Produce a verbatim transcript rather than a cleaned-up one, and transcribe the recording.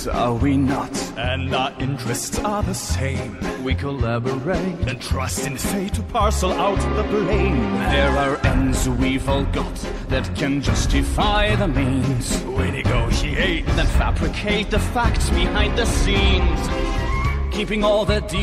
friends, are we not? And our interests are the same. We collaborate and trust in fate to parcel out the blame. There are ends we've all got that can justify the means. We negotiate, then fabricate the facts behind the scenes, keeping all the